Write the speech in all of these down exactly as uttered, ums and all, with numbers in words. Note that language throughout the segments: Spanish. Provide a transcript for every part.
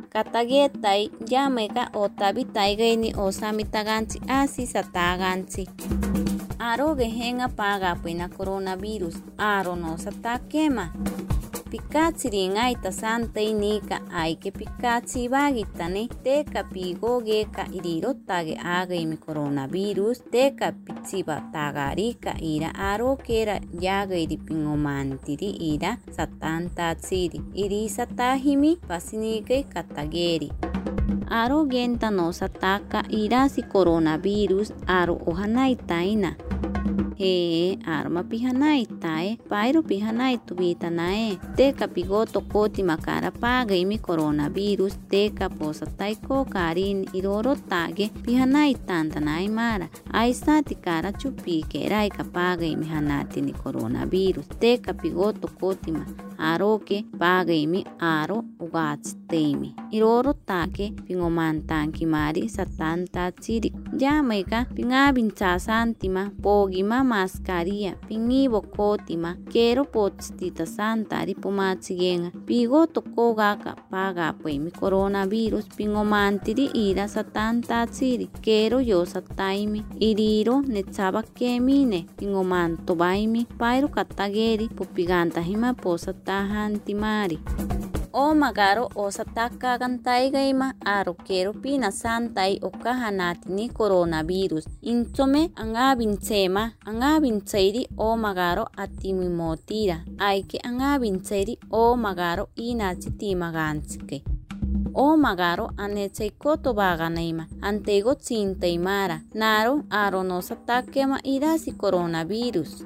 katagetai yamega otabitaigaini osamitaganchi asi sataganchi. Aro gehenga paga puina coronavirus aro no satakema. Pikatsiri ngaita santa inika aike pikatsi bagitane teka pigo geka iriro tage agaimi coronavirus teka pitsiba tagarika ira aro kera yaga iri pingomantiri ira satanta tsiri iri satahimi pasinike katageri. Aro genta no sataka irasi coronavirus aro ohanai taina. He arma pihanai tae, pairo pihanai tubita nae, teka pigoto koti makara paga imi coronavirus, teka posa taiko karin iroro tage, pihanai tanta nae mara, aisa tikara chupi kerai kapaga imi hanati ni coronavirus, teka pigoto koti ma, aroke paga imi aro ugats temi, iroro take pingomantanki mari satanta tsiri, jamaica pingabincha santima, pogima mascaria, pingibo kotima, kero potstita santari pumatsigenga, pigo tokogaka paga mi coronavirus, pingomantiri ira satanta tsiri, kero yo sataimi, iriro netsaba kemine, pingomanto baimi, pairo katageri, pupiganta hima posatahantimari. O magaro o sataka gantai gaima aro kero pina santai o kahanati ni coronavirus. Insome angabin sema angabin tsairi o magaro atimi motira. Aike angabin tsairi o magaro inachiti magantsike. O magaro anetsei koto baganaima antego tsintaimara. Naro aro no satakema irasi coronavirus.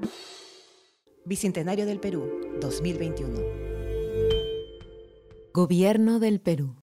Bicentenario del Perú, dos mil veintiuno. Gobierno del Perú.